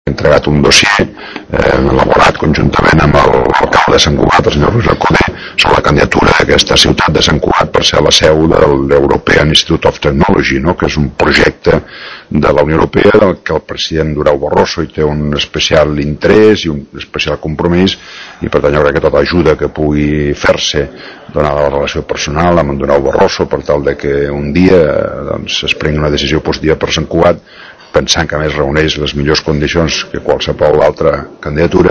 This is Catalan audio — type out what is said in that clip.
entregat un dossier elaborat conjuntament amb l'alcalde de Sant Cugat, el senyor Luis Alcoder, sobre la candidatura d'aquesta ciutat de Sant Cugat per ser la seu de l'European Institute of Technology, no? Que és un projecte de la Unió Europea del que el president Durão Barroso hi té un especial interès i un especial compromís, i per tant jo crec que tota ajuda que pugui fer-se donada la relació personal amb en Durão Barroso per tal de que un dia doncs, es prengui una decisió positiva per Sant Cugat, pensant que a més reuneix les millors condicions que qualsevol altra candidatura,